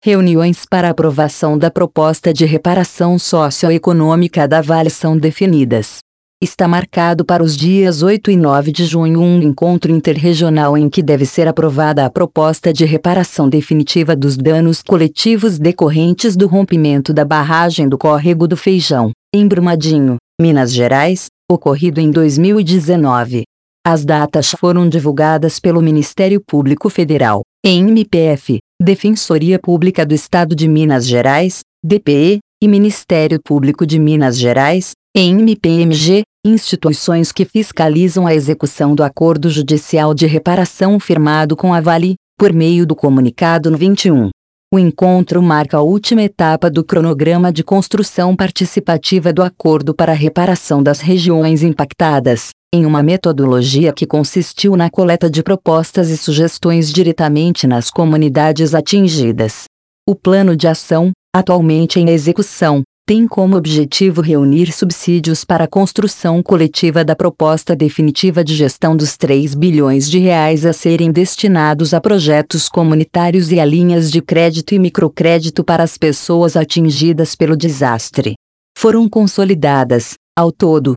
Reuniões para aprovação da proposta de reparação socioeconômica da Vale são definidas. Está marcado para os dias 8 e 9 de junho um encontro interregional em que deve ser aprovada a proposta de reparação definitiva dos danos coletivos decorrentes do rompimento da barragem do Córrego do Feijão, em Brumadinho, Minas Gerais, ocorrido em 2019. As datas foram divulgadas pelo Ministério Público Federal, MPF, Defensoria Pública do Estado de Minas Gerais, DPE, e Ministério Público de Minas Gerais, MPMG, instituições que fiscalizam a execução do acordo judicial de reparação firmado com a Vale, por meio do comunicado no 21. O encontro marca a última etapa do cronograma de construção participativa do acordo para a reparação das regiões impactadas, em uma metodologia que consistiu na coleta de propostas e sugestões diretamente nas comunidades atingidas. O plano de ação, atualmente em execução, tem como objetivo reunir subsídios para a construção coletiva da proposta definitiva de gestão dos 3 bilhões de reais a serem destinados a projetos comunitários e a linhas de crédito e microcrédito para as pessoas atingidas pelo desastre. Foram consolidadas, ao todo,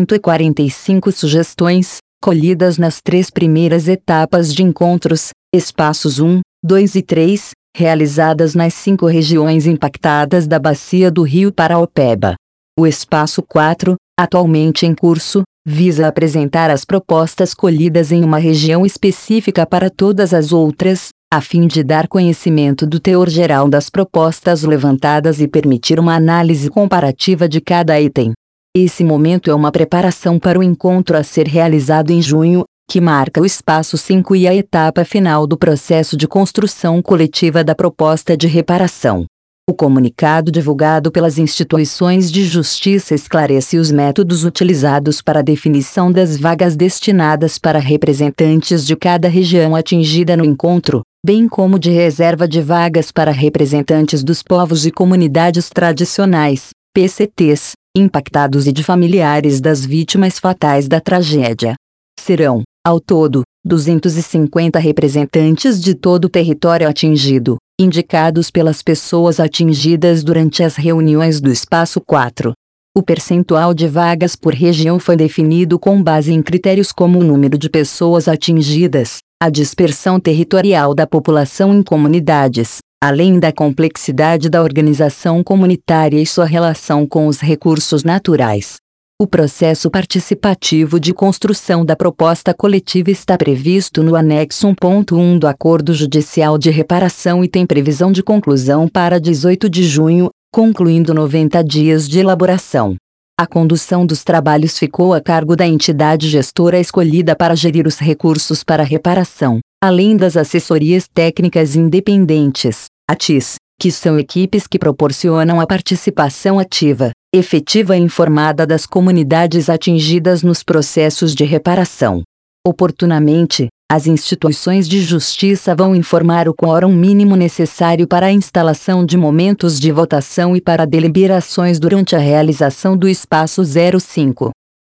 145 sugestões, colhidas nas 3 primeiras etapas de encontros, espaços 1, 2 e 3, realizadas nas 5 regiões impactadas da Bacia do Rio Paraopeba. O espaço 4, atualmente em curso, visa apresentar as propostas colhidas em uma região específica para todas as outras, a fim de dar conhecimento do teor geral das propostas levantadas e permitir uma análise comparativa de cada item. Esse momento é uma preparação para o encontro a ser realizado em junho, que marca o espaço 5 e a etapa final do processo de construção coletiva da proposta de reparação. O comunicado divulgado pelas instituições de justiça esclarece os métodos utilizados para a definição das vagas destinadas para representantes de cada região atingida no encontro, bem como de reserva de vagas para representantes dos povos e comunidades tradicionais, PCTs, impactados e de familiares das vítimas fatais da tragédia. Serão, ao todo, 250 representantes de todo o território atingido, indicados pelas pessoas atingidas durante as reuniões do Espaço 4. O percentual de vagas por região foi definido com base em critérios como o número de pessoas atingidas, a dispersão territorial da população em comunidades, além da complexidade da organização comunitária e sua relação com os recursos naturais. O processo participativo de construção da proposta coletiva está previsto no anexo 1.1 do Acordo Judicial de Reparação e tem previsão de conclusão para 18 de junho, concluindo 90 dias de elaboração. A condução dos trabalhos ficou a cargo da entidade gestora escolhida para gerir os recursos para reparação, além das assessorias técnicas independentes, ATIS, que são equipes que proporcionam a participação ativa, efetiva e informada das comunidades atingidas nos processos de reparação. Oportunamente, as instituições de justiça vão informar o quórum mínimo necessário para a instalação de momentos de votação e para deliberações durante a realização do espaço 05.